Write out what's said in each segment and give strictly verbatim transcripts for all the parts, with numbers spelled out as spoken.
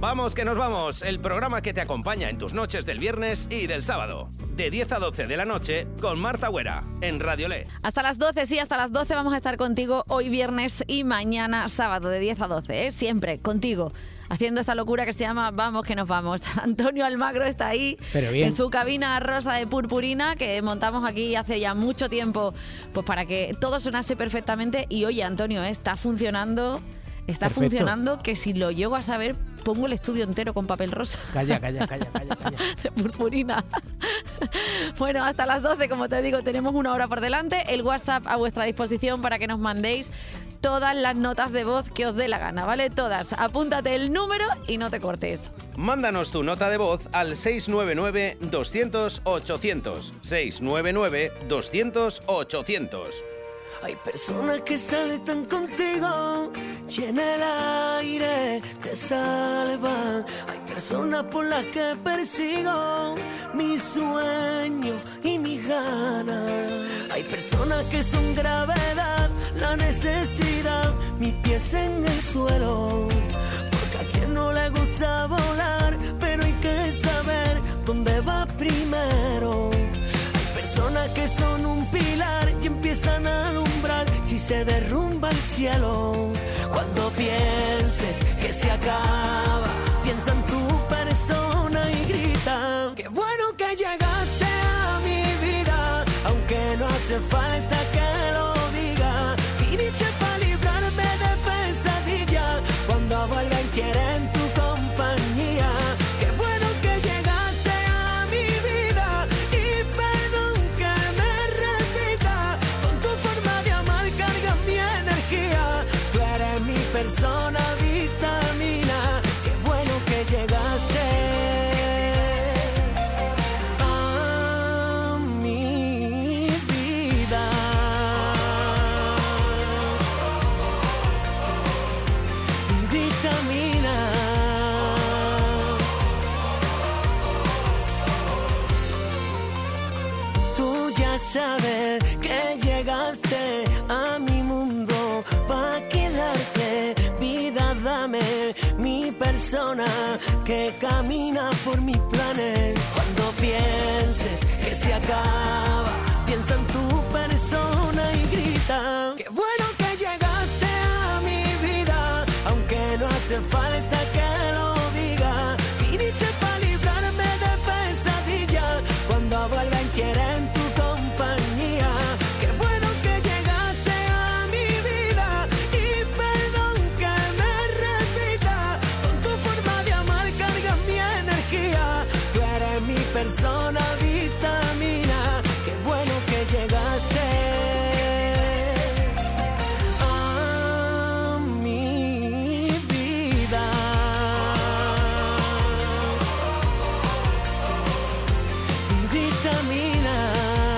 Vamos que nos vamos, el programa que te acompaña en tus noches del viernes y del sábado. De diez a doce de la noche con Marta Güera, en Radio Le. Hasta las doce, sí, hasta las doce vamos a estar contigo hoy viernes y mañana sábado, de diez a doce, ¿eh? Siempre contigo, haciendo esta locura que se llama Vamos que nos vamos. Antonio Almagro está ahí, en su cabina rosa de purpurina, que montamos aquí hace ya mucho tiempo, pues para que todo sonase perfectamente. Y oye, Antonio, ¿eh? está funcionando... Está Perfecto. funcionando, que si lo llego a saber, pongo el estudio entero con papel rosa. Calla, calla, calla, calla, calla. De purpurina. Bueno, hasta las doce, como te digo, tenemos una hora por delante. El WhatsApp a vuestra disposición para que nos mandéis todas las notas de voz que os dé la gana, ¿vale? Todas. Apúntate el número y no te cortes. Mándanos tu nota de voz al seis nueve nueve, doscientos, ochocientos. seis nueve nueve, doscientos, ochocientos. Hay personas que salen contigo y en el aire te salvan. Hay personas por las que persigo mis sueños y mis ganas. Hay personas que son gravedad, la necesidad, mis pies en el suelo. Porque a quien no le gusta volar, pero hay que saber dónde va primero. Personas que son un pilar y empiezan a alumbrar si se derrumba el cielo. Cuando pienses que se acaba, piensa en tu persona y grita: qué bueno que llegaste a mi vida, aunque no hace falta que lo diga. Viniste para librarme de pesadillas cuando vuelven quieren tu compañía. Qué bueno que llegaste a mi vida y perdón que me repita. Con tu forma de amar cargas mi energía. Tú eres mi persona vitamina. Qué bueno que llegaste a mi vida. Vitamina. Tú ya sabes que llegaste a mi mundo pa' quedarte. Vida, dame mi persona que camina por mis planes. Cuando pienses que se acaba, piensa en tu persona y grita: qué bueno que llegaste a mi vida, aunque no hace falta que lo diga. Viniste para librarme de pesadillas cuando vuelven quieren tu compañía. Qué bueno que llegaste a mi vida y perdón que me repita. Con tu forma de amar cargas mi energía. Tú eres mi persona vitamina. Qué bueno que llegaste a mi vida. Vitamina.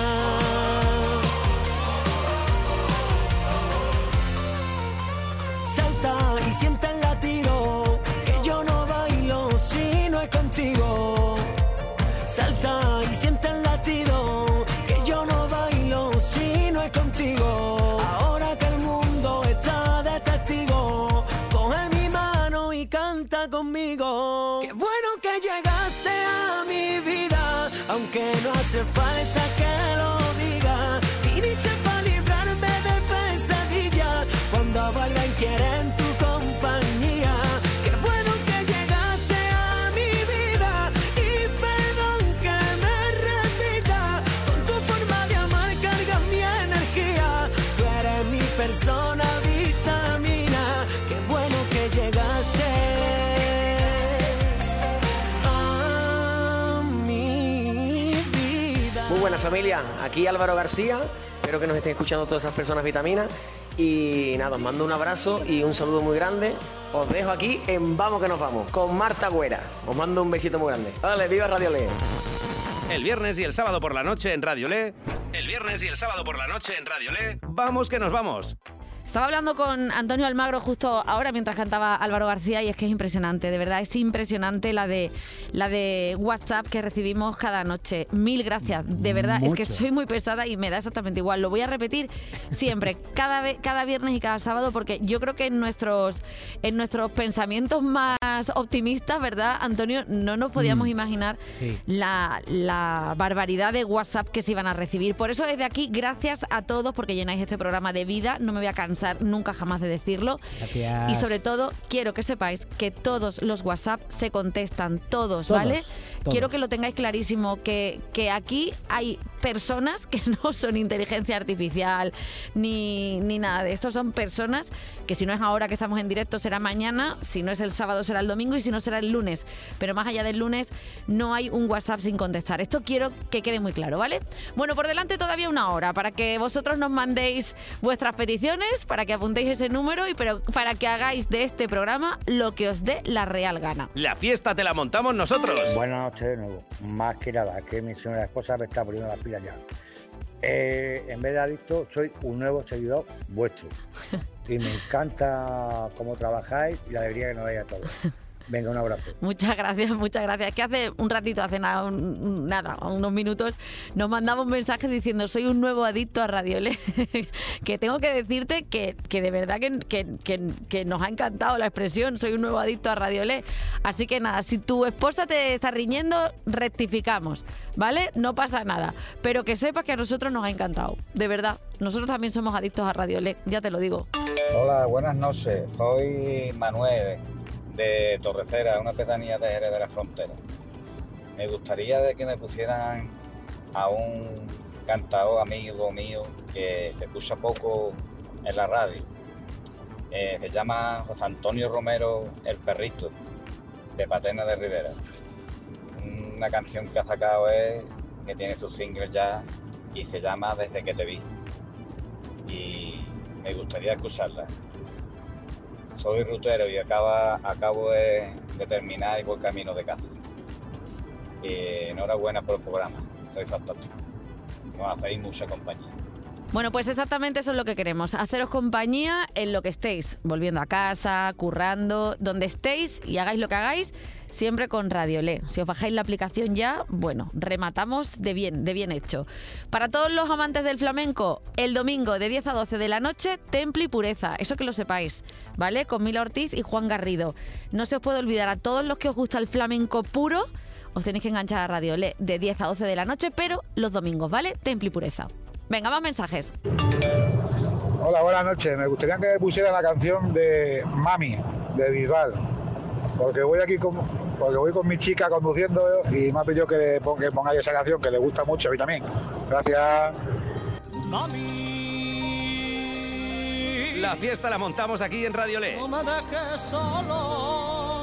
Salta y sienta el latido, que yo no bailo si no es contigo. Salta y sienta el latido, que yo no bailo si no es contigo. Ahora que el mundo está de testigo, coge mi mano y canta conmigo. Qué bueno que llegaste a mi vida, aunque no hace falta que lo diga. Viniste para librarme de pesadillas cuando vuelven quieren tu compañía. Qué bueno que llegaste a mi vida y perdón que me repita. Con tu forma de amar cargas mi energía. Tú eres mi persona vitamina. Qué bueno que llegaste a mi vida. Muy buena familia, aquí Álvaro García, espero que nos estén escuchando todas esas personas vitaminas y nada, os mando un abrazo y un saludo muy grande. Os dejo aquí en Vamos que nos vamos, con Marta Güera. Os mando un besito muy grande. Vale, viva Radio Le. El viernes y el sábado por la noche en Radio Le. El viernes y el sábado por la noche en Radio Le. Vamos que nos vamos. Estaba hablando con Antonio Almagro justo ahora mientras cantaba Álvaro García y es que es impresionante, de verdad, es impresionante la de la de WhatsApp que recibimos cada noche. Mil gracias, de verdad, Mucho. Es que soy muy pesada y me da exactamente igual. Lo voy a repetir siempre, cada vez, cada viernes y cada sábado, porque yo creo que en nuestros en nuestros pensamientos más optimistas, ¿verdad, Antonio? No nos podíamos mm. imaginar sí. la, la barbaridad de WhatsApp que se iban a recibir. Por eso desde aquí, gracias a todos porque llenáis este programa de vida. No me voy a cansar nunca jamás de decirlo. Gracias. Y sobre todo quiero que sepáis que todos los WhatsApp se contestan, todos, todos ¿vale? Todos. Quiero que lo tengáis clarísimo, que, que aquí hay personas que no son inteligencia artificial ni, ni nada de esto, son personas que si no es ahora que estamos en directo será mañana, si no es el sábado será el domingo y si no será el lunes, pero más allá del lunes no hay un WhatsApp sin contestar. Esto quiero que quede muy claro, ¿vale? Bueno, por delante todavía una hora para que vosotros nos mandéis vuestras peticiones, para que apuntéis ese número y pero para que hagáis de este programa lo que os dé la real gana. La fiesta te la montamos nosotros. Buenas noches de nuevo. Más que nada, que mi señora esposa me está poniendo las pilas ya. Eh, en vez de adicto, soy un nuevo seguidor vuestro. Y me encanta cómo trabajáis y la alegría que nos dais a todos. Venga, un abrazo. Muchas gracias, muchas gracias. Que hace un ratito, hace nada, un, nada, unos minutos, nos mandaba un mensaje diciendo soy un nuevo adicto a Radio L. Que tengo que decirte que, que de verdad que, que, que, que nos ha encantado la expresión soy un nuevo adicto a Radio L. Así que nada, si tu esposa te está riñendo, rectificamos, ¿vale? No pasa nada. Pero que sepas que a nosotros nos ha encantado. De verdad, nosotros también somos adictos a Radio L, ya te lo digo. Hola, buenas noches. Soy Manuel, de Torrecera, una pedanía de Jerez de la Frontera. Me gustaría de que me pusieran a un cantador amigo mío que se escucha poco en la radio. Eh, se llama José Antonio Romero El Perrito, de Patena de Rivera. Una canción que ha sacado es, que tiene su single ya, y se llama Desde que te vi. Y me gustaría escucharla. Soy rutero y acaba, acabo de, de terminar y voy camino de casa. Y enhorabuena por el programa, sois fantástico. Nos hacéis mucha compañía. Bueno, pues exactamente eso es lo que queremos, haceros compañía en lo que estéis, volviendo a casa, currando, donde estéis y hagáis lo que hagáis, siempre con Radio L. Si os bajáis la aplicación ya, bueno, rematamos de bien, de bien hecho. Para todos los amantes del flamenco, el domingo de diez a doce de la noche, Temple y Pureza, eso que lo sepáis, ¿vale? Con Mila Ortiz y Juan Garrido. No se os puede olvidar, a todos los que os gusta el flamenco puro, os tenéis que enganchar a Radio L de diez a doce de la noche, pero los domingos, ¿vale? Temple y Pureza. Venga, más mensajes. Hola, buenas noches. Me gustaría que me pusieran la canción de Mami, de Bisbal. Porque voy aquí con, porque voy con mi chica conduciendo y me ha pedido que, ponga, que pongáis esa canción, que le gusta mucho a mí también. Gracias. Mami. La fiesta la montamos aquí en Radio L. No me dejes solo.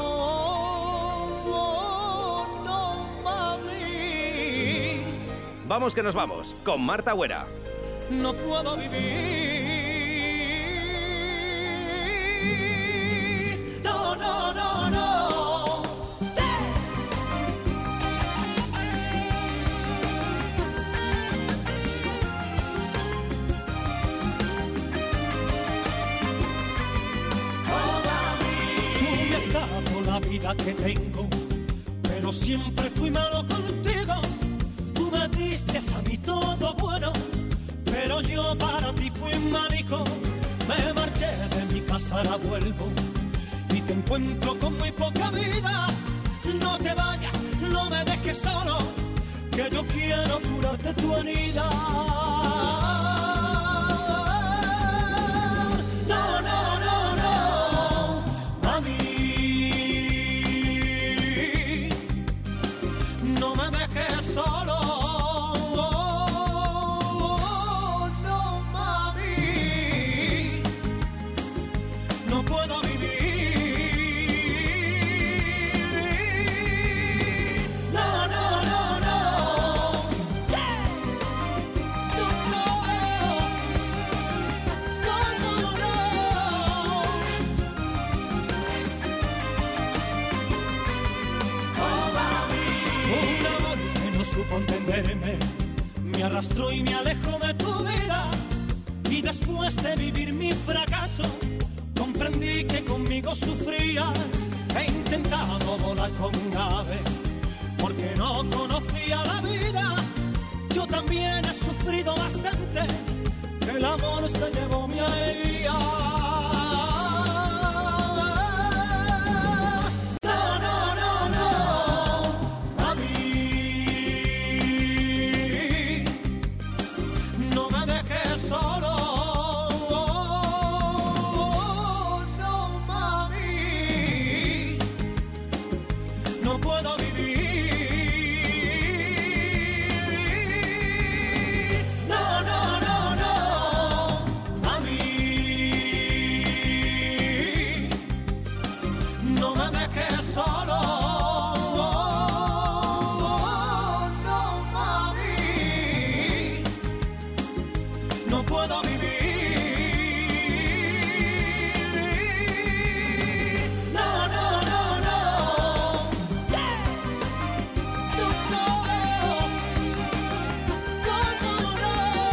Vamos que nos vamos, con Marta Güera. No puedo vivir. No, no, no, no. Oh, tú me has dado la vida que tengo, pero siempre fui malo contigo. Me diste a mí todo bueno, pero yo para ti fui mágico. Me marché de mi casa, ahora vuelvo y te encuentro con muy poca vida. No te vayas, no me dejes solo, que yo quiero curarte tu herida. No, no, no, no, mami, no me dejes solo. Entenderme, me arrastró y me alejó de tu vida, Y después de vivir mi fracaso, comprendí que conmigo sufrías. He intentado volar como un ave, porque no conocía la vida. Yo también he sufrido bastante, el amor se llevó mi alegría. No, no, no, no, a mí no me dejes solo. No, mami, no puedo vivir. No, no, no, no, a mí no me dejes solo. No, mami, no puedo vivir. No, no, no, no. Yeah. No, no. No, no, no.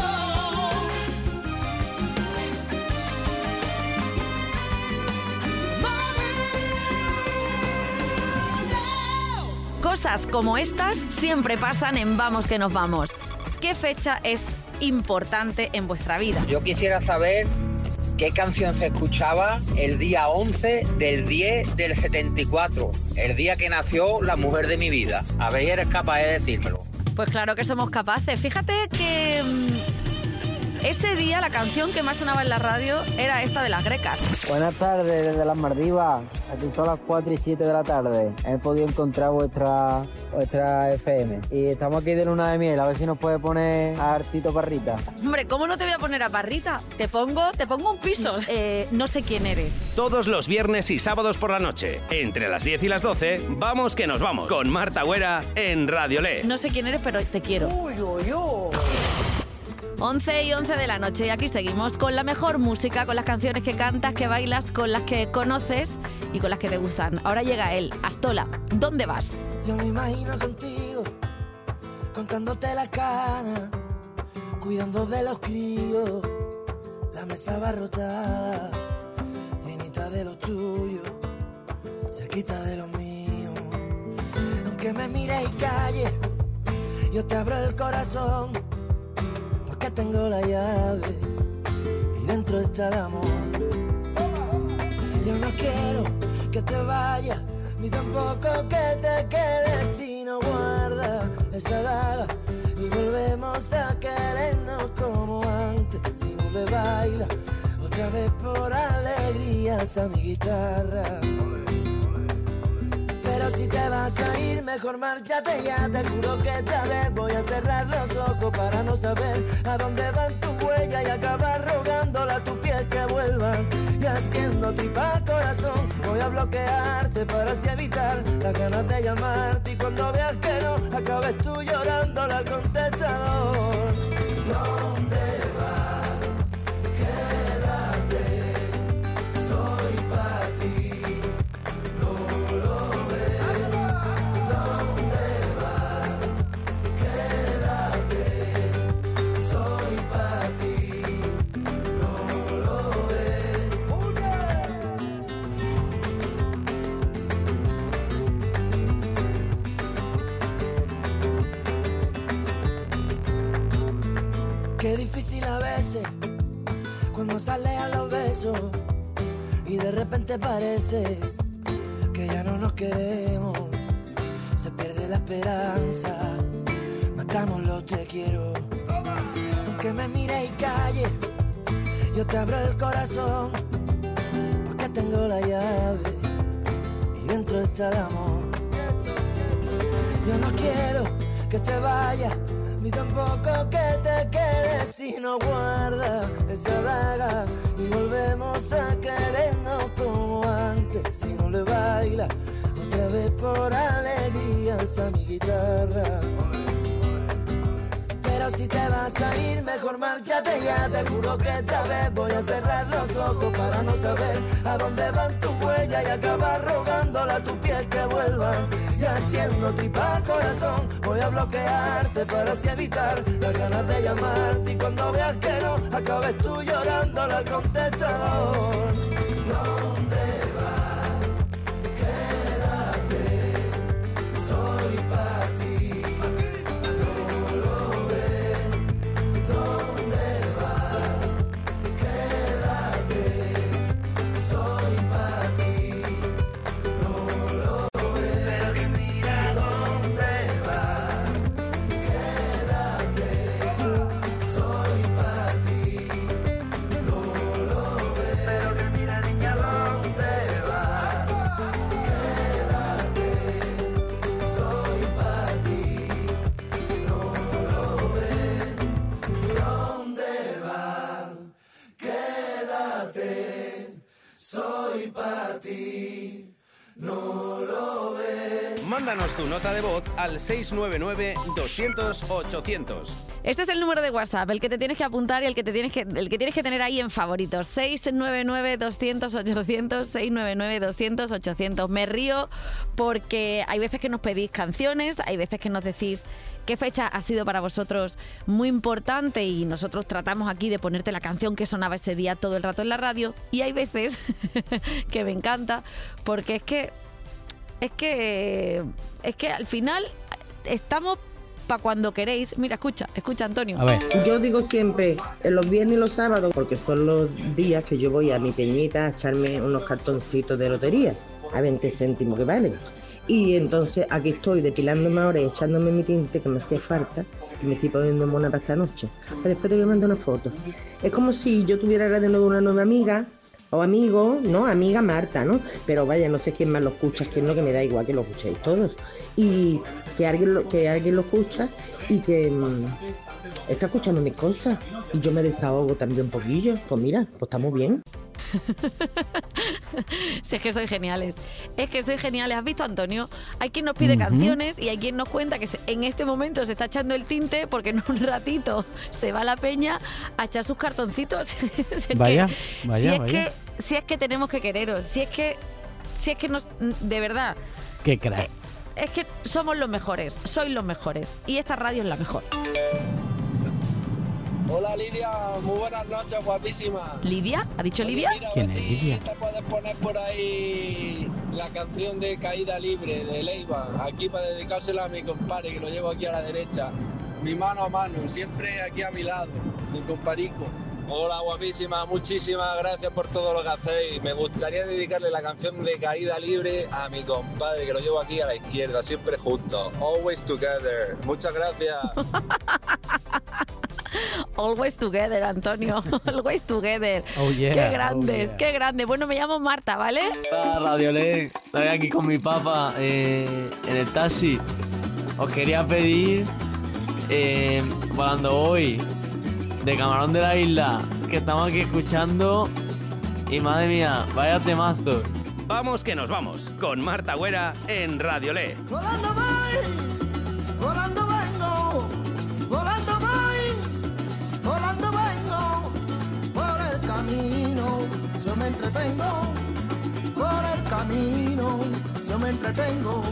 Cosas como estas siempre pasan en Vamos que nos vamos. ¿Qué fecha es importante en vuestra vida? Yo quisiera saber qué canción se escuchaba el día once del diez del setenta y cuatro, el día que nació la mujer de mi vida. A ver si eres capaz de decírmelo. Pues claro que somos capaces. Fíjate que mm, ese día la canción que más sonaba en la radio era esta de Las Grecas. Buenas tardes desde las Maldivas. Aquí son las cuatro y siete de la tarde. He podido encontrar vuestra, vuestra F M. Y estamos aquí de luna de miel. A ver si nos puede poner a Artito Parrita. Hombre, ¿cómo no te voy a poner a Parrita? Te pongo, te pongo un piso. Eh, no sé quién eres. Todos los viernes y sábados por la noche, entre las diez y las doce, Vamos que nos vamos, con Marta Güera en Radio Le. No sé quién eres, pero te quiero. Uy, uy, uy. once y once de la noche y aquí seguimos con la mejor música, con las canciones que cantas, que bailas, con las que conoces y con las que te gustan. Ahora llega él, Astola. ¿Dónde vas? Yo me imagino contigo, contándote la cana, cuidando de los críos, la mesa abarrotada, llenita de lo tuyo, cerquita de lo mío. Aunque me mires y calles, yo te abro el corazón, porque tengo la llave y dentro está el amor. Yo no quiero que te vayas, ni tampoco que te quedes si no guardas esa daga y volvemos a querernos como antes. Si no le baila otra vez por alegrías a mi guitarra. Pero si te vas a ir, mejor márchate ya. Te juro que esta vez voy a cerrar los ojos para no saber a dónde van tus huellas y acabar rogándole a tu piel que vuelvan. Y haciendo tripa corazón, voy a bloquearte para así evitar las ganas de llamarte. Y cuando veas que no, acabes tú llorándole al contestador. ¿Dónde vas? Quédate, soy para ti. Qué difícil a veces cuando sale a los besos y de repente parece que ya no nos queremos. Se pierde la esperanza, matamos los te quiero. Aunque me mire y calle, yo te abro el corazón, porque tengo la llave y dentro está el amor. Yo no quiero que te vayas, ni tampoco que te quedes si no guardas esa daga y volvemos a querernos como antes. Si no le baila otra vez por alegrías a mi guitarra. Pero si te vas a ir, mejor márchate ya. Te juro que esta vez voy a cerrar los ojos para no saber a dónde van tus huellas y acabar rogándole a tu piel que vuelvan. Y haciendo tripa corazón, voy a bloquearte para así evitar las ganas de llamarte. Y cuando veas que no, acabes tú llorándole al contestador. ¿Dónde vas? Quédate, soy para ti. No lo ves. ¿Dónde vas? Quédate, soy para ti. No lo ves. Pero que mira dónde vas. Quédate, soy para ti. No lo ves. Pero que mira niña dónde vas. Quédate, soy para ti. No lo ves. ¿Dónde vas? Quédate, soy para ti. No lo ves. Mándanos tu nota de voz al seis nueve nueve, doscientos, ochocientos. Este es el número de WhatsApp, el que te tienes que apuntar y el que te tienes que, el que tienes que tener ahí en favoritos. seis nueve nueve, doscientos, ochocientos, seis nueve nueve, doscientos, ochocientos. Me río porque hay veces que nos pedís canciones, hay veces que nos decís qué fecha ha sido para vosotros muy importante y nosotros tratamos aquí de ponerte la canción que sonaba ese día todo el rato en la radio, y hay veces que me encanta porque es que es que es que al final estamos para cuando queréis. Mira, escucha, escucha Antonio. A ver. Yo digo siempre, en los viernes y los sábados, porque son los días que yo voy a mi peñita a echarme unos cartoncitos de lotería a veinte céntimos que valen. Y entonces aquí estoy depilándome ahora y echándome mi tinte que me hacía falta, y me estoy poniendo mona para esta noche. Pero espero que me mande una foto. Es como si yo tuviera ahora de nuevo una nueva amiga, o amigo, ¿no? Amiga Marta, ¿no? Pero vaya, no sé quién más lo escucha, quién no, que me da igual que lo escuchéis todos. Y que alguien lo, que alguien lo escucha y que mmm, está escuchando mis cosas. Y yo me desahogo también un poquillo. Pues mira, pues estamos bien. Si es que sois geniales. Es que sois geniales. ¿Has visto, Antonio? Hay quien nos pide uh-huh. canciones y hay quien nos cuenta que en este momento se está echando el tinte porque en un ratito se va a la peña a echar sus cartoncitos. Si vaya, que, vaya, si es vaya. que si es que tenemos que quereros, si es que si es que nos, de verdad. Qué crack. Eh, es que somos los mejores, sois los mejores y esta radio es la mejor. Hola Lidia, muy buenas noches, guapísima. ¿Lidia? ¿Ha dicho Lidia? Oye, mira, ¿Quién a ver es si Lidia? te puedes poner por ahí la canción de Caída Libre de Leiva, aquí para dedicársela a mi compadre que lo llevo aquí a la derecha, mi mano a mano, siempre aquí a mi lado, mi comparico. Hola guapísima, muchísimas gracias por todo lo que hacéis. Me gustaría dedicarle la canción de Caída Libre a mi compadre que lo llevo aquí a la izquierda, siempre juntos. Always together. Muchas gracias. Always together, Antonio. Always together. Oh, yeah. Qué grande, Oh, yeah. qué grande. Bueno, me llamo Marta, ¿vale? Hola, Radio Ley. Estoy aquí con mi papá eh, en el taxi. Os quería pedir eh, Volando Hoy de Camarón de la Isla, que estamos aquí escuchando y madre mía, vaya temazo. Vamos que nos vamos con Marta Güera en Radio Le. Volando voy, volando vengo, volando voy, volando vengo, por el camino yo me entretengo, por el camino yo me entretengo.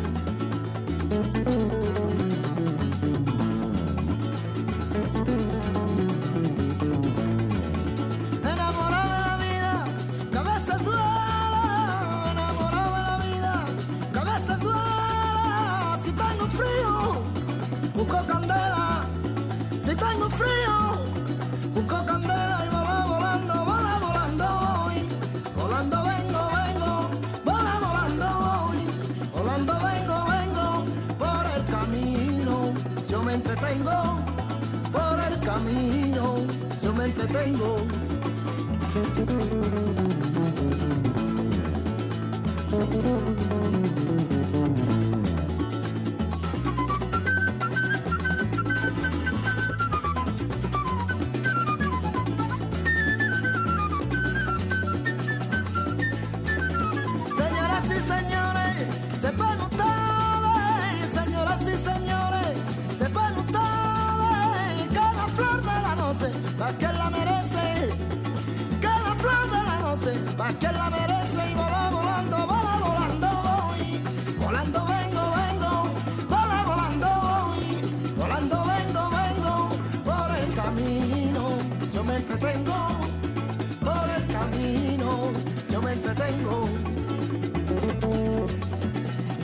Enamorado de la vida, cabeza dura, enamorado de la vida, cabeza dura. Si tengo frío, busco candela. Si tengo frío, busco candela y vola volando, vola volando voy. Volando vengo, vengo, vola volando voy. Volando vengo, vengo, por el camino yo me entretengo. Por el camino yo me entretengo. Señoras y señores, sepan ustedes, señoras y señores, sepan ustedes que la flor de la noche, para quien la merece, que la flor de la noche, para quien la merece, y vola volando, vola volando voy, volando vengo, vengo, vola volando voy,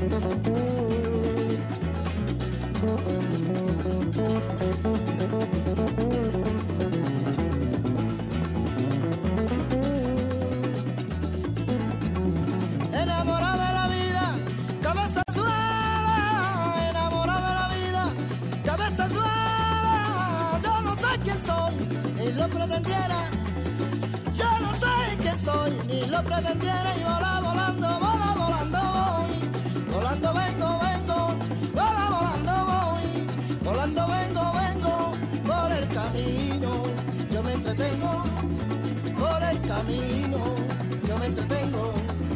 Enamorada de la vida, cabeza dura, enamorada de la vida, cabeza dura. Yo no sé quién soy, ni lo pretendiera. Yo no sé quién soy, ni lo pretendiera. Y vola volando, vola volando voy, volando vengo, vengo, vola volando voy, volando vengo, vengo, por el camino. Yo me entretengo, por el camino, yo me entretengo.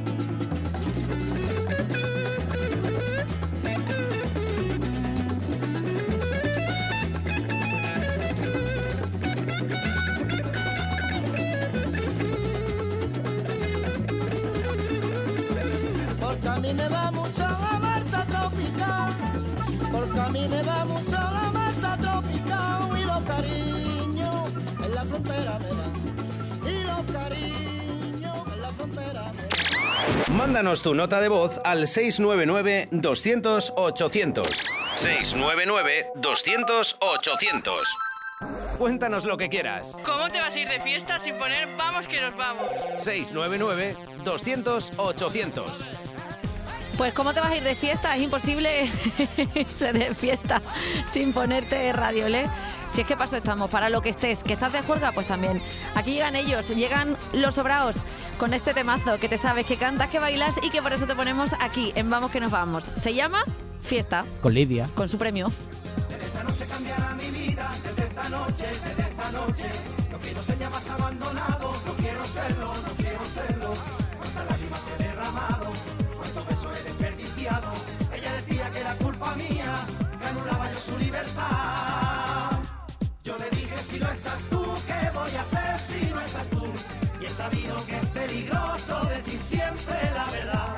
Porque a mí me va mucho la masa tropical, porque a mí me va mucho la masa tropical. Y los cariños en la frontera me dan, y los cariños en la frontera me dan. Mándanos tu nota de voz al seis nueve nueve, doscientos, ochocientos. seis nueve nueve, doscientos, ochocientos. Cuéntanos lo que quieras. ¿Cómo te vas a ir de fiesta sin poner Vamos que nos vamos? seis nueve nueve, doscientos, ochocientos. Pues ¿cómo te vas a ir de fiesta? Es imposible irse de fiesta sin ponerte Radiolé. Si es que paso estamos, para lo que estés, que estás de juerga, pues también. Aquí llegan ellos, llegan los sobraos con este temazo que te sabes, que cantas, que bailas y que por eso te ponemos aquí en Vamos que nos vamos. Se llama Fiesta. Con Lidia. Con su premio. Desde esta noche cambiará mi vida, desde esta noche, desde esta noche. No quiero ser ya más abandonado, no quiero serlo, no quiero serlo. Cuántas lágrimas he derramado, cuántos besos he desperdiciado. Ella decía que era culpa mía, que anulaba yo su libertad. Yo le dije, si no estás tú, ¿qué voy a hacer si no estás tú? Y he sabido que es peligroso decir siempre la verdad.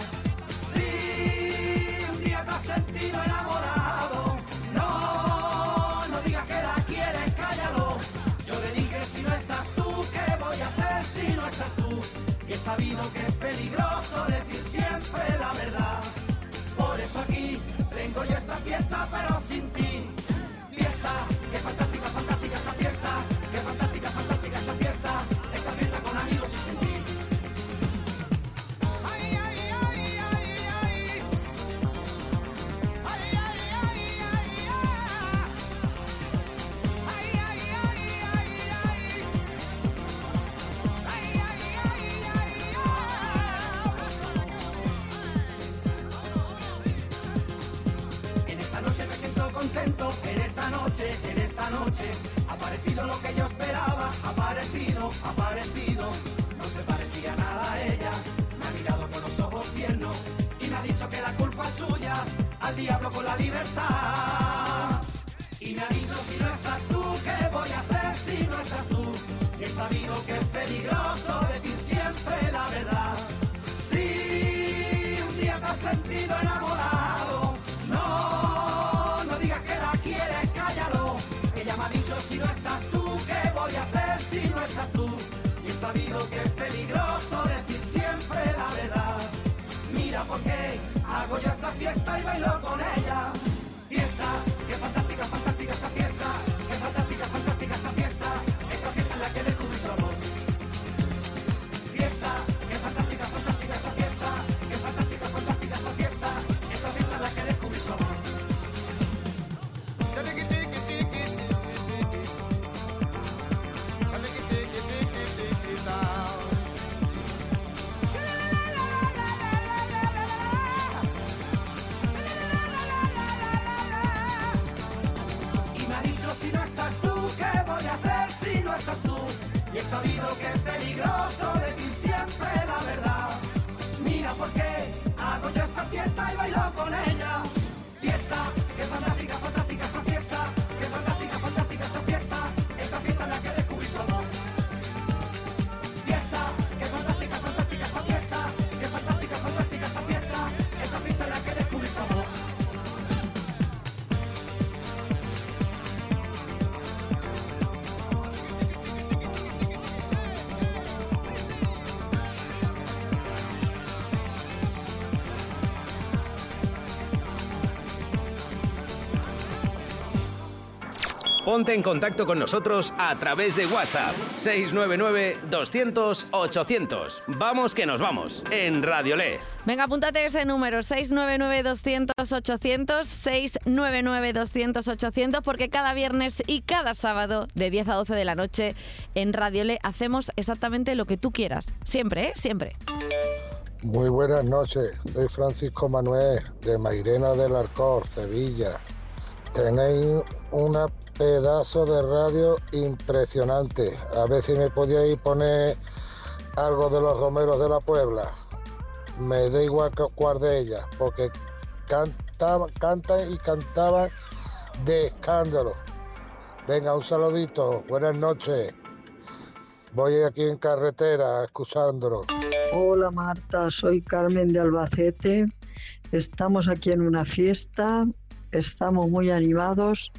Si un día te has sentido enamorado, no, no digas que la quieres, cállalo. Yo le dije, si no estás tú, ¿qué voy a hacer si no estás tú? Y he sabido que es peligroso decir siempre la verdad. Por eso aquí vengo yo a esta fiesta, pero sin ti. Fiesta, qué fantástica, fantástica esta fiesta. Qué fantástica, fantástica esta fiesta. Esta fiesta con amigos y sin ti. Ay, ay, ay, ay, ay. Ay, ay, ay, ay, ay. Ay, ay, ay, ay, ay. Ay, ay, ay, ay, ay. En esta noche me siento contento, en esta noche, en esta noche ha aparecido lo que yo esperaba, ha aparecido, ha aparecido. No se parecía nada a ella, me ha mirado con los ojos tiernos y me ha dicho que la culpa es suya, al diablo con la libertad. Y me ha dicho, si no estás tú, ¿qué voy a hacer si no estás tú? Y he sabido que es peligroso decir siempre la verdad. Si un día te has sentido enamorado, no, no digas que la quieres, cállalo. Ella me ha dicho, si no estás tú, ¿qué voy a hacer si no estás tú? Y he sabido que es peligroso decir siempre la verdad. Mira por qué hago yo esta fiesta y bailo con ella. Fiesta, qué fantástica, fantástica esta fiesta. Qué fantástica, fantástica esta fiesta. Esta fiesta en la que descubrí su amor. Fiesta, qué fantástica, fantástica esta fiesta. Qué fantástica, fantástica esta fiesta. Esta fiesta en la que descubrí su amor. Y me ha dicho, si no estás tú, ¿qué voy a hacer si no estás tú? Y he sabido que es peligroso decir siempre la verdad. Mira por qué hago yo esta fiesta y bailo con ella. Fiesta, qué fantástica, fantástica esta fiesta. Qué fantástica, fantástica esta fiesta. Esta fiesta en la que descubrí su amor. Fiesta, qué fantástica, fantástica esta fiesta. Qué fantástica, fantástica esta fiesta. Esta fiesta en la que descubrí su amor. Ponte en contacto con nosotros a través de WhatsApp. seis nueve nueve, doscientos, ochocientos. Vamos que nos vamos, en Radiolé. Venga, apúntate ese número, seis nueve nueve, doscientos, ochocientos, seis nueve nueve, doscientos, ochocientos, porque cada viernes y cada sábado de diez a doce de la noche en Radiolé hacemos exactamente lo que tú quieras. Siempre, ¿eh? Siempre. Muy buenas noches, soy Francisco Manuel de Mairena del Arcor, Sevilla. Tenéis una pedazo de radio impresionante. A ver si me podíais poner algo de los Romeros de la Puebla. Me da igual que cuál de ellas, porque cantaban, cantan y cantaban de escándalo. Venga, un saludito, buenas noches. Voy aquí en carretera, escuchándolo. Hola Marta, soy Carmen de Albacete. Estamos aquí en una fiesta, estamos muy animados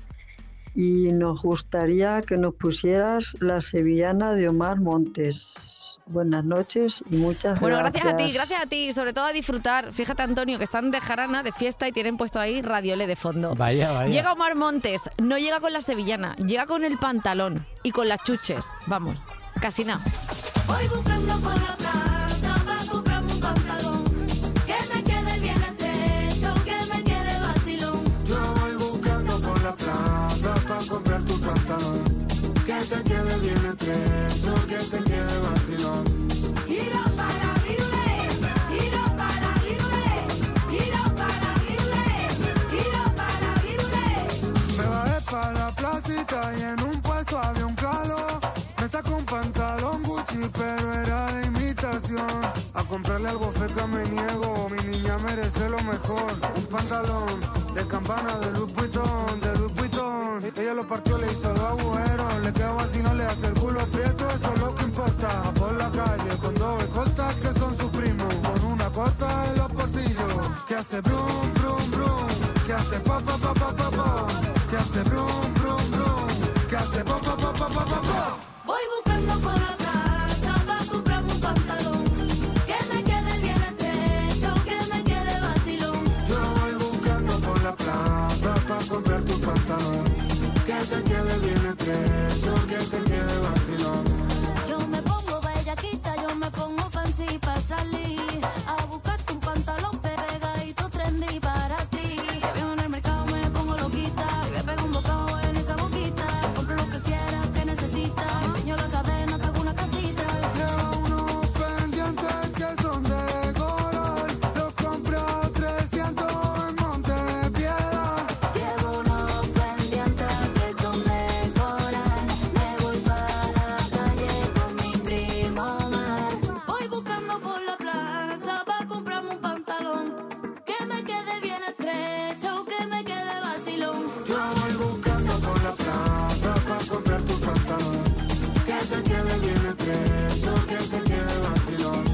y nos gustaría que nos pusieras La Sevillana de Omar Montes. Buenas noches y muchas bueno, gracias. Bueno, gracias a ti, gracias a ti y sobre todo a disfrutar. Fíjate, Antonio, que están de jarana, de fiesta y tienen puesto ahí Radiolé de fondo. Vaya, vaya. Llega Omar Montes, no llega con la sevillana, llega con el pantalón y con las chuches. Vamos, casi nada. Voy buscando por la plaza para comprarme un pantalón que me quede bien estrecho, que me quede vacilón. Yo voy buscando por la plaza para comprar tu pantalón que te quede bien estrecho, que te quede vacilón. Giro para virulé, giro para virulé, giro para virulé, giro para virulé. Me bajé para la placita y en un puesto había un calor. Me sacó un pantalón Gucci, pero era de imitación. A comprarle algo feca me niego, mi niña merece lo mejor. Un pantalón de campana de Louis Vuitton, de Louis Vuitton. Ella lo partió, le hizo dos agujeros. Le quedó así, no le hace el culo prieto, eso es lo que importa. Va por la calle con dos escoltas que son sus primos, con una corta en los bolsillos. Que hace brum, brum, brum, que hace pa, pa, pa, pa, pa, pa. Que hace brum, brum, brum, que hace pa, pa, pa, pa, pa, pa, pa. Voy buscando por la plaza para comprarme un pantalón que me quede bien estrecho, que me quede vacilón. Yo voy buscando por la plaza para comprar tu pantalón que te quede bien estrecho, que te quede vacilón. Yo me pongo bellaquita, yo me pongo fancy para salir a buscarte un pantalón pegadito trendy para ti. Que veo en el mercado, me pongo loquita y me pego un bocado en esa boquita. Compro lo que quieras, que necesitas. Empeño la cadena, te hago una casita. Lleva unos pendientes que son de color, los compro a trescientos en Montepiedad. Llevo unos pendientes que son de coral. Me voy para la calle con mi primo Omar. Voy buscando por la plaza para comprarme un pantalón que me quede bien estrecho, que me quede vacilón. Yo voy buscando por la plaza para comprar tu pantalón que te quede bien estrecho, que te quede vacilón.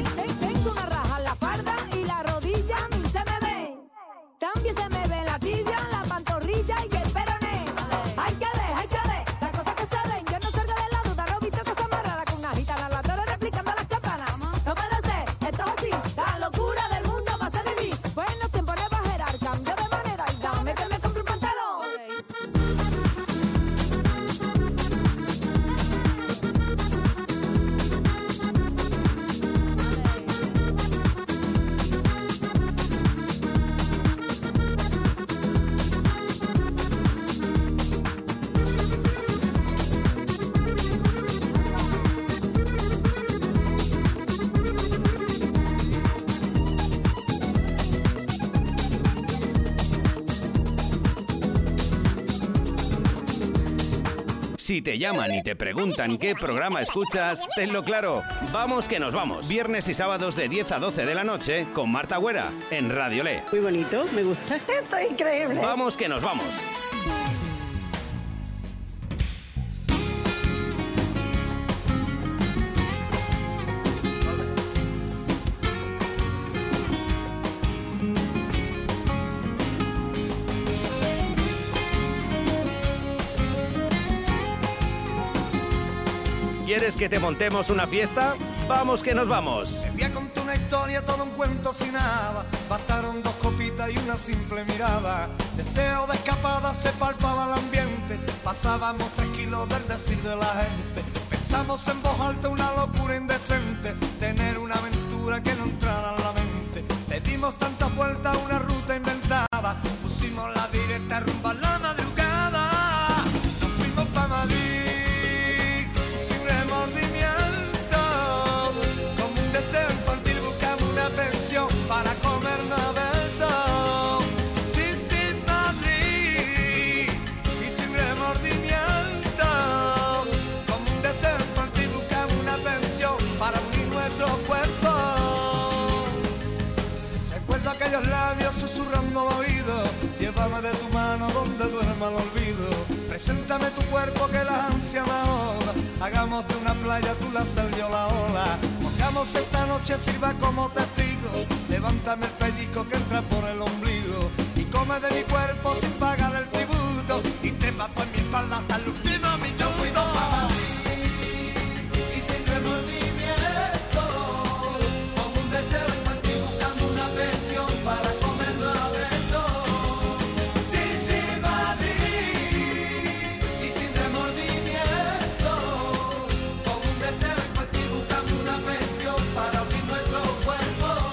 Tengo una raja en la farda y la rodilla a mí se me ve. También se me ve la tibia, la pantorrilla y el peroné. Hay que ver, hay que ver, las cosas que se ven. Yo no salgo de la duda, no he visto cosas más raras con una gitana. La toro replicando las campanas. No puede ser, esto es así. La locura del mundo va a ser vivir. Buenos tiempos le va a gerar, cambio de manera y dame que me compre un pantalón. Si te llaman y te preguntan qué programa escuchas, tenlo claro. Vamos que nos vamos. Viernes y sábados de diez a doce de la noche con Marta Güera en Radiolé. Muy bonito, me gusta. Esto es increíble. Vamos que nos vamos. ¿Quieres que te montemos una fiesta? ¡Vamos que nos vamos! Te voy a contar una historia historia, todo un cuento sin nada. Bastaron dos copitas y una simple mirada. Deseo de escapada, se palpaba el ambiente. Pasábamos tranquilos del decir de la gente. Pensamos en voz alta una locura indecente. Tener una aventura que no entrara en la mente. Le dimos tantas vueltas a una ruta inventada. Pusimos la directa rumbo a la madrugada. Nos fuimos pa' Madrid sin remordimiento. Como un deseo infantil buscamos una pensión para comernos a besos. Sí, sí, Madrid y sin remordimiento. Como un deseo infantil buscamos una pensión para unir nuestros cuerpos. Recuerdo aquellos labios susurrando al oído. Llévame de tu mano donde duerma el olvido. Preséntame tu cuerpo que la ansia me ahoga. Hagamos de una playa tú la sal, yo la ola. Mojamos esta noche, sirva como testigo. Levántame el pellizco que entra por el ombligo. Y come de mi cuerpo sin pagar el tributo. Y trepa por mi espalda hasta el último minuto. Y sin remordimiento, como un deseo infantil buscando una pensión para comernos a besos. Sí, sí, Madrid. Y sin remordimiento, como un deseo infantil buscando una pensión para unir nuestros cuerpos.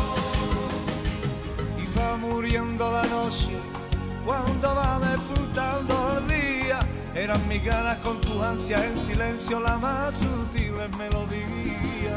Y va muriendo la noche cuando va despuntando el día. Eran mis ganas con tu ansia en silencio, la más sutil melodía.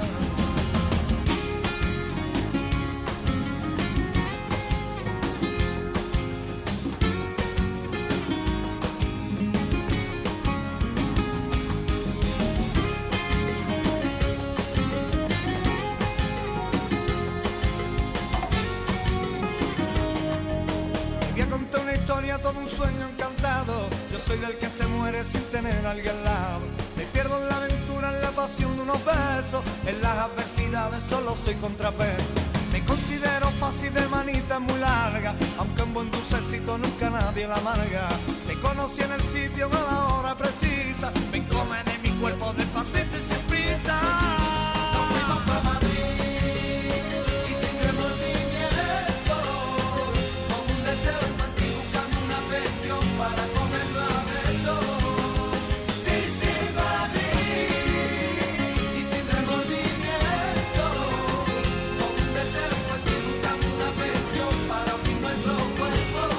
Voy a contar una historia, todo un sueño encantado. Yo soy del que se muere sin tener a alguien al lado. Me pierdo en la aventura, en la pasión de unos besos. En las adversidades solo soy contrapeso. Me considero fácil de manita muy larga, aunque en buen dulcecito nunca nadie la amarga. Te conocí en el sitio a la hora precisa. Ven, come de mi cuerpo despacito y sin prisa. Nos fuimos pa' Madrid y sin remordimiento, como un deseo infantil buscando una pensión para comerlo a besos. Sí, sí, Madrid y sin remordimiento, como un deseo infantil buscando una pensión para unir nuestros cuerpos.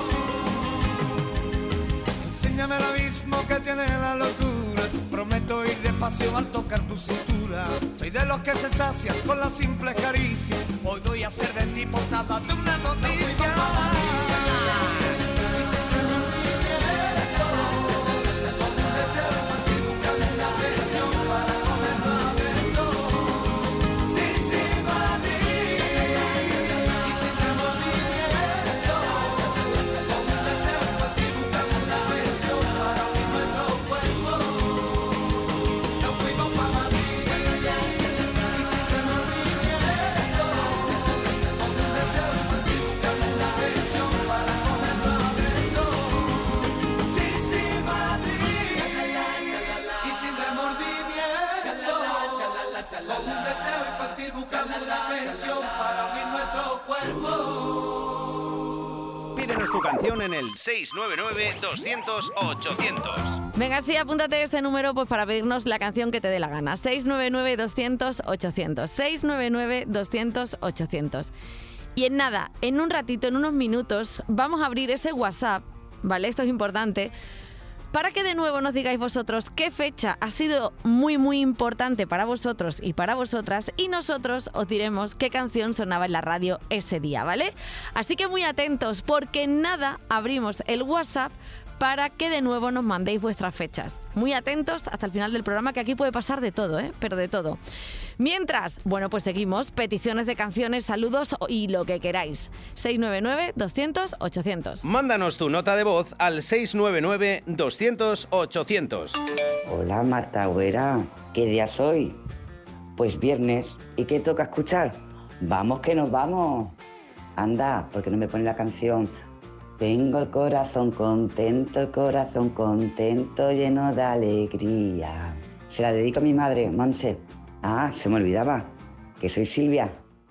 Enséñame el abismo que tiene la locura. Prometo ir despacio al tocar tu cintura. Soy de los que se sacian con la simple caricia. Hoy voy a hacer de ti portada de una noticia. Pídenos tu canción en el seis nueve nueve, doscientos, ochocientos. Venga, sí, apúntate ese número pues para pedirnos la canción que te dé la gana. seis nueve nueve, doscientos, ochocientos. seis nueve nueve, doscientos, ochocientos. Y en nada, en un ratito, en unos minutos, vamos a abrir ese WhatsApp, ¿vale? Esto es importante. Para que de nuevo nos digáis vosotros qué fecha ha sido muy muy importante para vosotros y para vosotras, y nosotros os diremos qué canción sonaba en la radio ese día, ¿vale? Así que muy atentos, porque en nada abrimos el WhatsApp para que de nuevo nos mandéis vuestras fechas. Muy atentos hasta el final del programa, que aquí puede pasar de todo, ¿eh? Pero de todo. Mientras, bueno, pues seguimos. Peticiones de canciones, saludos y lo que queráis. seis nueve nueve, doscientos, ochocientos. Mándanos tu nota de voz al seis nueve nueve, doscientos, ochocientos. Hola, Marta Güera. ¿Qué día soy? Pues viernes. ¿Y qué toca escuchar? Vamos que nos vamos. Anda, ¿por qué no me pones la canción? Tengo el corazón contento, el corazón contento, lleno de alegría. Se la dedico a mi madre, Monse. Ah, se me olvidaba, que soy Silvia.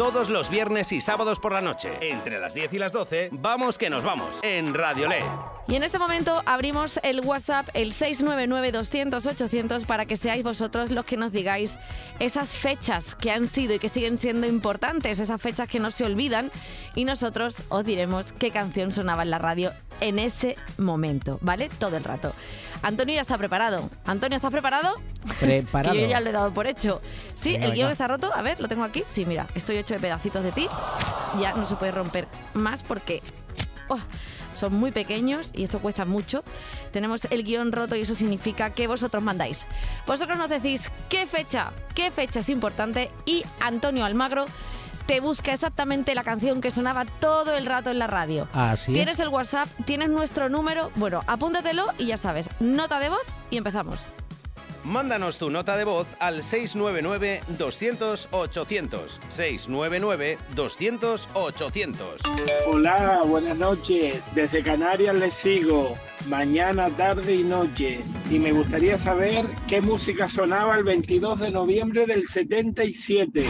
todos los viernes y sábados por la noche. Entre las diez y las doce, vamos que nos vamos, en Radio Le. Y en este momento abrimos el WhatsApp, el seis nueve nueve, doscientos, ochocientos, para que seáis vosotros los que nos digáis esas fechas que han sido y que siguen siendo importantes, esas fechas que no se olvidan, y nosotros os diremos qué canción sonaba en la radio en ese momento, ¿vale? Todo el rato. Antonio ya está preparado. Antonio, ¿estás preparado? Preparado. Que yo ya lo he dado por hecho. Sí, Venga, el guión venga. está roto. A ver, lo tengo aquí. Sí, mira, estoy hecho de pedacitos de ti. Ya no se puede romper más porque oh, son muy pequeños y esto cuesta mucho. Tenemos el guión roto y eso significa que vosotros mandáis. Vosotros nos decís qué fecha, qué fecha es importante y Antonio Almagro te busca exactamente la canción que sonaba todo el rato en la radio. Ah, ¿sí? Tienes el WhatsApp, tienes nuestro número, bueno, apúntatelo y ya sabes, nota de voz y empezamos. Mándanos tu nota de voz al seis nueve nueve, doscientos, ochocientos. seis nueve nueve, doscientos, ochocientos. Hola, buenas noches. Desde Canarias les sigo, mañana, tarde y noche. Y me gustaría saber qué música sonaba el veintidós de noviembre del setenta y siete.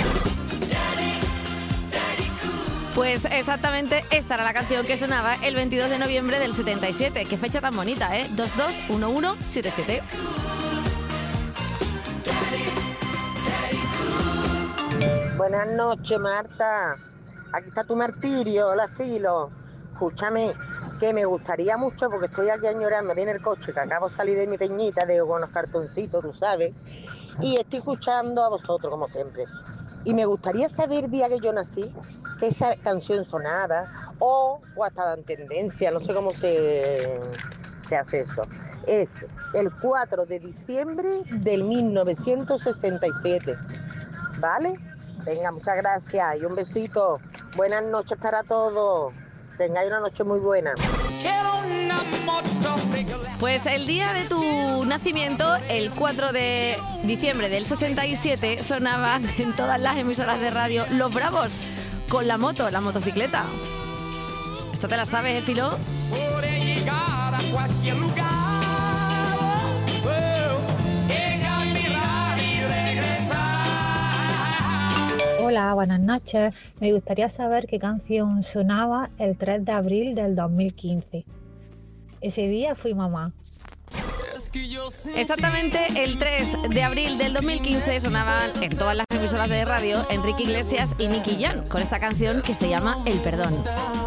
Pues exactamente esta era la canción que sonaba el veintidós de noviembre del setenta y siete. Qué fecha tan bonita, ¿eh? dos dos uno uno siete siete. Buenas noches, Marta. Aquí está tu martirio, la filo. Escúchame, que me gustaría mucho, porque estoy aquí añorando, viene el coche, que acabo de salir de mi peñita, de con unos cartoncitos, tú sabes, y estoy escuchando a vosotros, como siempre. Y me gustaría saber el día que yo nací, que esa canción sonaba, o, o hasta en tendencia, no sé cómo se, se hace eso. Es el cuatro de diciembre del mil novecientos sesenta y siete, ¿vale? Venga, muchas gracias y un besito. Buenas noches para todos. Tengáis una noche muy buena. Pues el día de tu nacimiento, el cuatro de diciembre del sesenta y siete, sonaban en todas las emisoras de radio Los Bravos, con la moto, la motocicleta. ¿Esta te la sabes, eh, Filo? Podré llegar a cualquier lugar, llegar, mirar y regresar. Hola, buenas noches. Me gustaría saber qué canción sonaba el tres de abril del dos mil quince. Ese día fui mamá. Exactamente el tres de abril del dos mil quince sonaban en todas las emisoras de radio Enrique Iglesias y Nicky Jam con esta canción que se llama El Perdón.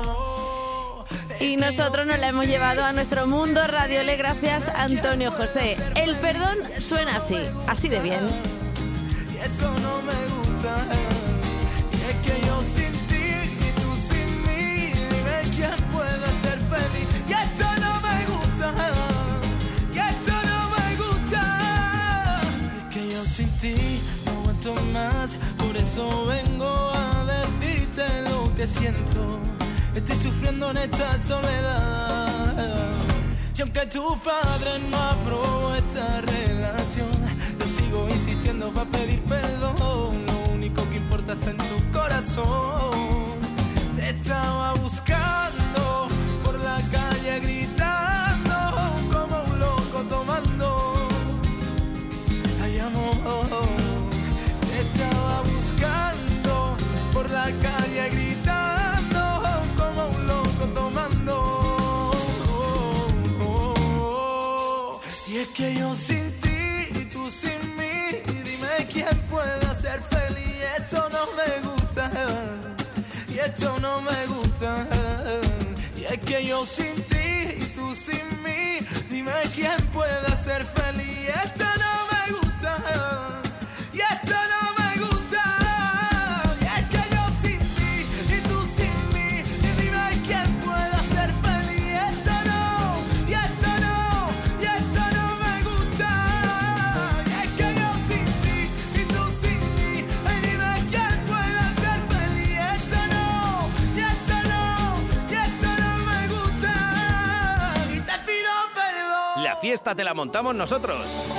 Y nosotros nos la hemos llevado a nuestro mundo radiole gracias a Antonio José. El Perdón suena así, así de bien. Y esto no me gusta, y es que yo sin ti y tú sin mí, dime quién puede ser feliz. Y esto no me gusta, y esto no me gusta, es que yo sin ti no aguanto más, por eso vengo a decirte lo que siento. Estoy sufriendo en esta soledad, y aunque tu padre no aprobó esta relación, yo sigo insistiendo para pedir perdón. Lo único que importa está en tu corazón. Te estaba buscando por la calle gritando como un loco tomando. Ay, amor, te estaba buscando por la calle gritando como un loco tomando. Oh, oh, oh. Y es que yo sin ti y tú sin mí, dime quién puede ser feliz. Esto no me gusta, y esto no me gusta. Y es que yo sin ti y tú sin mí, dime quién puede ser feliz. Esto no me gusta, y esto no me gusta. Y es que yo sin ti y tú sin mí, dime quién puede ser feliz. Esto no, y esto no, y esto no me gusta. Y es que yo sin ti y tú sin mí, ay, dime quién puede ser feliz. Esto no, y esto no, y esto no me gusta. Y te pido perdón. La fiesta te la montamos nosotros.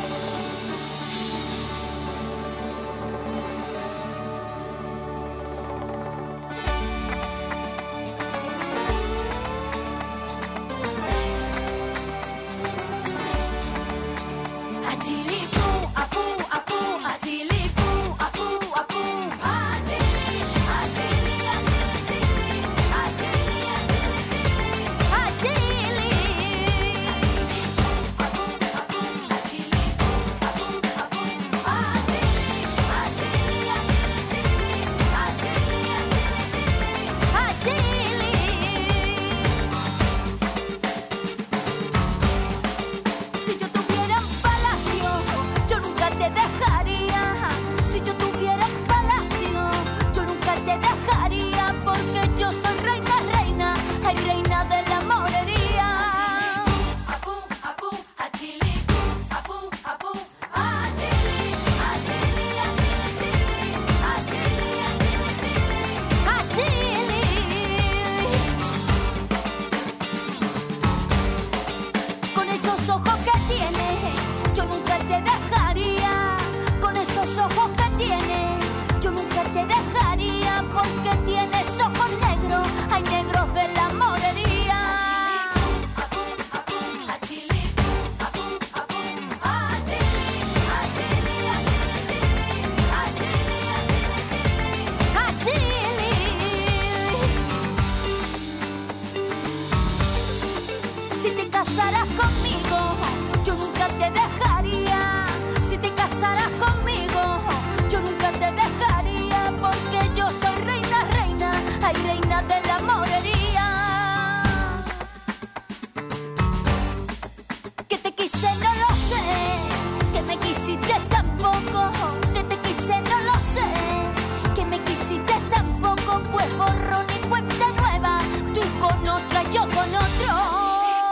Achilipu, apu, apu, achilipu, apu, apu, achili, achili. los ojos que tiene. Yo nunca te dejaría porque tienes ojos negros, hay negros de la morería. Si te casarás conmigo, yo nunca te dejaría. Si te casarás conmigo, yo nunca te dejaría, porque yo soy reina, reina, ay, reina de la morería. Que te quise no lo sé, que me quisiste tampoco, que te quise no lo sé, que me quisiste tampoco, pues borrón y cuenta nueva, tú con otra, yo con otro.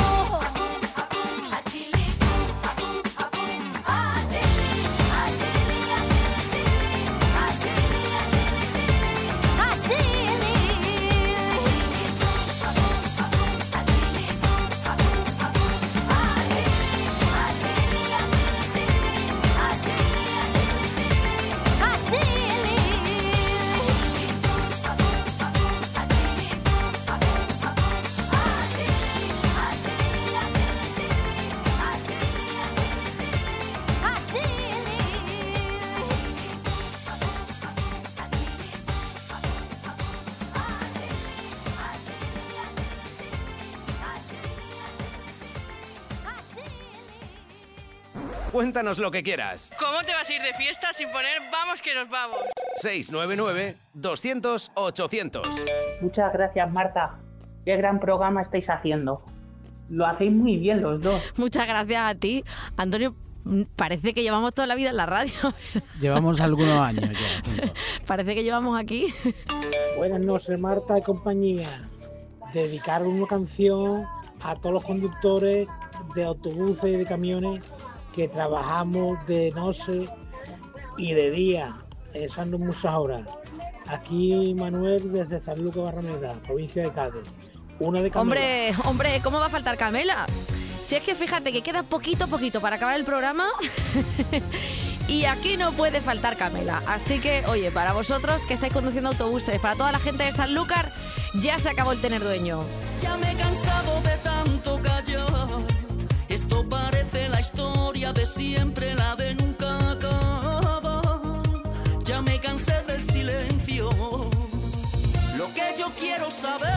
Cuéntanos lo que quieras. ¿Cómo te vas a ir de fiesta sin poner vamos que nos vamos? seis nueve nueve, doscientos, ochocientos. Muchas gracias, Marta. Qué gran programa estáis haciendo. Lo hacéis muy bien los dos. Muchas gracias a ti, Antonio. Parece que llevamos toda la vida en la radio. Llevamos algunos años ya. Parece que llevamos aquí. Buenas noches, Marta y compañía. Dedicar una canción a todos los conductores de autobuses y de camiones que trabajamos de noche y de día, echando muchas horas. Aquí Manuel desde San Lucas Barrameda, provincia de Cádiz. Una de Camela. Hombre, hombre, ¿cómo va a faltar Camela? Si es que fíjate que queda poquito, poquito para acabar el programa y aquí no puede faltar Camela. Así que, oye, para vosotros que estáis conduciendo autobuses, para toda la gente de Sanlúcar, ya se acabó el tener dueño. Ya me he cansado de tanto callar. Esto parece la historia de siempre, la de nunca acabar. Ya me cansé del silencio. Lo que yo quiero saber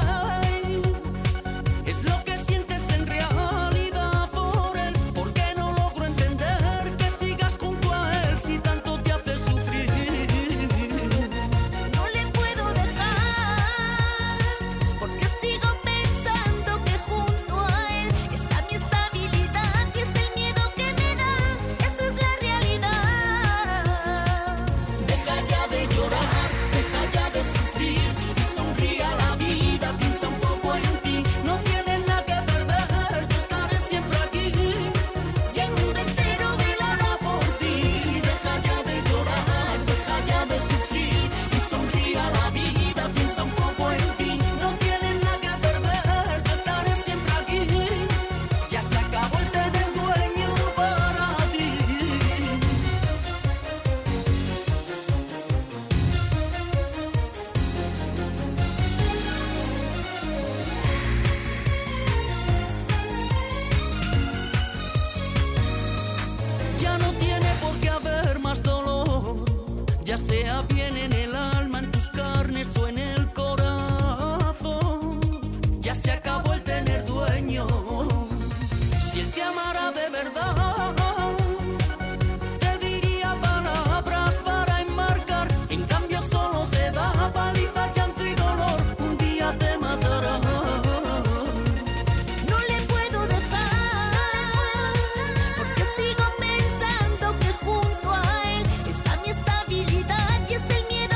es lo que sientes en realidad por él. Porque no logro entender que sigas junto a él si tanto te hace sufrir. No le puedo dejar porque sigo pensando que junto a él está mi estabilidad y es el miedo que me da. Esta es la realidad. Deja ya de llorar, deja ya de sufrir y sonríe a la vida, piensa un poco en ti. No tienes nada que perder, yo estaré siempre aquí y el mundo entero velará por ti. Deja ya de llorar, deja ya de sufrir y sonríe a la vida, piensa un poco en ti. No tienes nada que perder, yo estaré siempre aquí. Ya se acabó el tener dueño para ti. Ya no tiene por qué haber más dolor, ya sea bien en el alma, en tus carnes o en el corazón. Ya se acabó el tener dueño. Si él te amara de verdad, te diría palabras para enmarcar. En cambio solo te da paliza, llanto y dolor. Un día te matará. No le puedo dejar porque sigo pensando que junto a él está mi estabilidad y es el miedo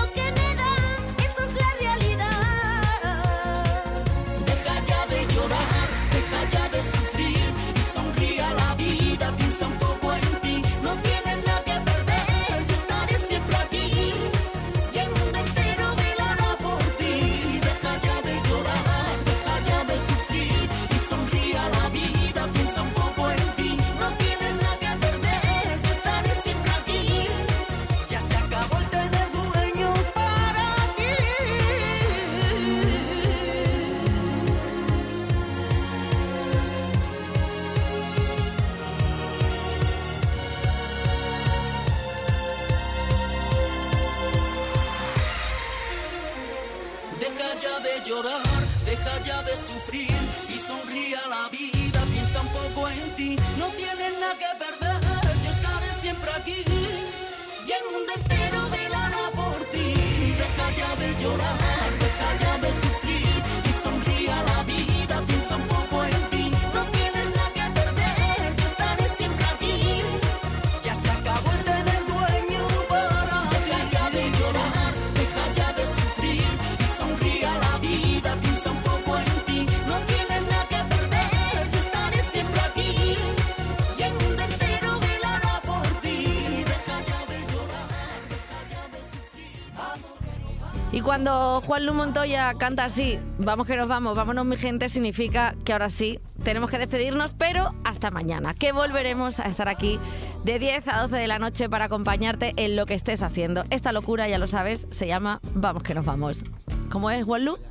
llorar, deja ya de sufrir y sonríe a la vida, piensa un poco en ti, no tienes nada que perder, yo estaré siempre aquí, y el mundo entero velará por ti, deja ya de llorar, deja ya de sufrir y sonríe a la vida, piensa un poco en ti, no tienes nada que perder, yo estaré siempre aquí, ya se acabó el tener dueño para ti, deja ya de llorar, deja ya de sufrir y sonríe a la vida, piensa un poco en ti, no tienes nada que perder, yo estaré siempre aquí, y el mundo entero velará por ti, deja ya de llorar, deja ya de sufrir, vamos. Y cuando Juan Lu Montoya canta así, vamos que nos vamos, vámonos mi gente, significa que ahora sí tenemos que despedirnos, pero hasta mañana, que volveremos a estar aquí de diez a doce de la noche para acompañarte en lo que estés haciendo. Esta locura, ya lo sabes, se llama Vamos que nos vamos. ¿Cómo es, Juan Lu?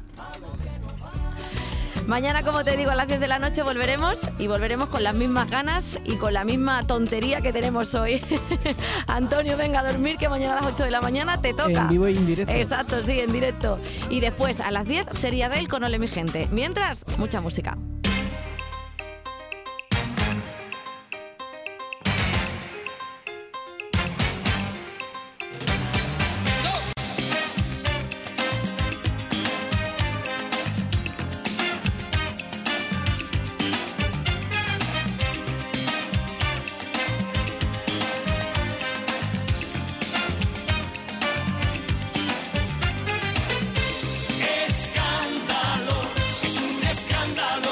Mañana, como te digo, a las diez de la noche volveremos y volveremos con las mismas ganas y con la misma tontería que tenemos hoy. Antonio, venga a dormir, que mañana a las ocho de la mañana te toca. En vivo e indirecto. Exacto, sí, en directo. Y después, a las diez, sería de él con Ole mi gente. Mientras, mucha música. Escándalo, es un escándalo,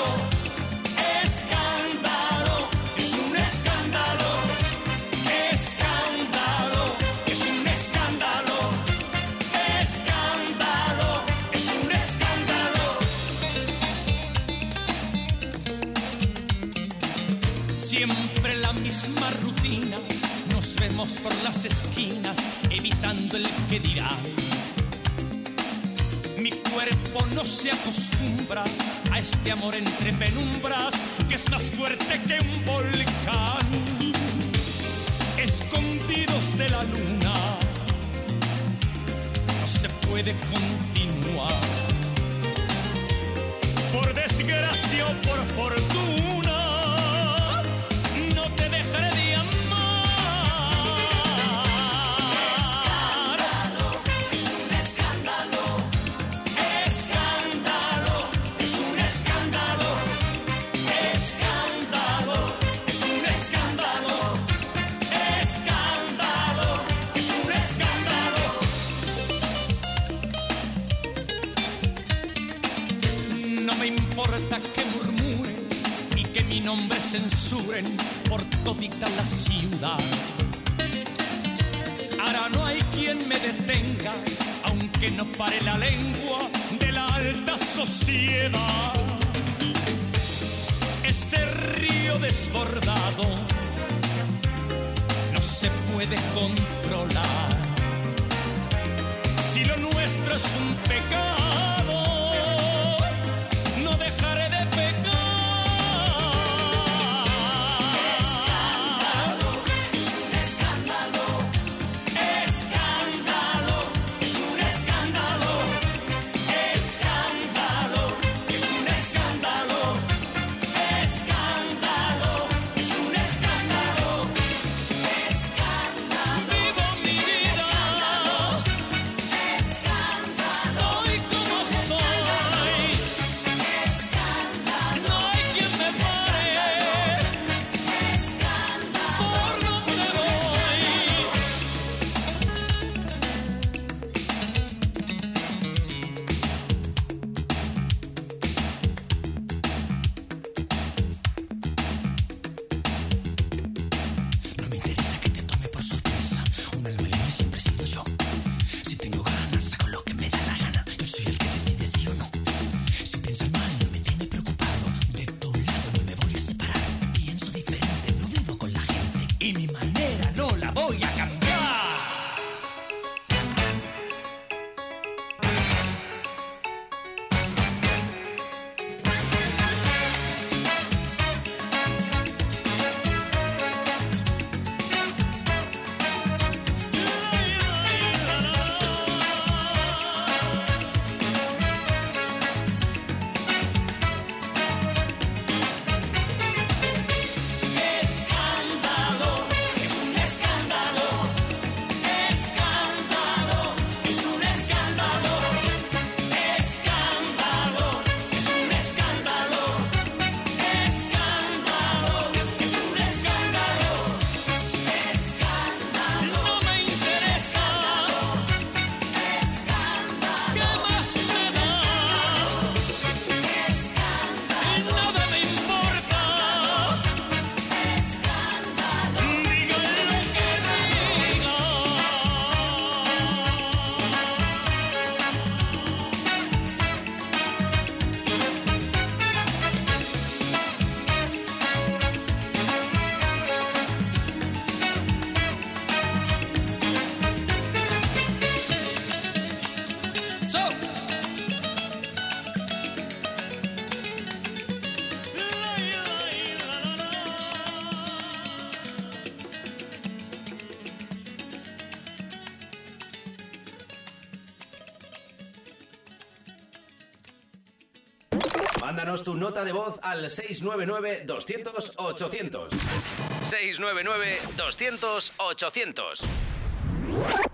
escándalo, es un escándalo, escándalo, es un escándalo, escándalo, es un escándalo. Siempre la misma rutina, nos vemos por las esquinas, evitando el que dirá. Mi cuerpo no se acostumbra a este amor entre penumbras que es más fuerte que un volcán. Escondidos de la luna, no se puede continuar. Por desgracia o por fortuna, no te dejaré de amar. Es un escándalo, escándalo, es un escándalo, escándalo, es un escándalo, escándalo, es un escándalo. No me importa que murmuren y que mi nombre censuren por todita la ciudad. Ahora no hay quien me detenga, aunque no pare la lengua de la alta sociedad. Este río desbordado no se puede controlar. Si lo nuestro es un pecado, no dejaré de pecar. Escándalo, es un escándalo, escándalo, es un escándalo, escándalo, es un escándalo, escándalo, es un escándalo, escándalo, vivo mi vida, escándalo, escándalo, soy Mándanos tu nota de voz al seis nueve nueve, doscientos, ochocientos. seis nueve nueve, doscientos, ochocientos.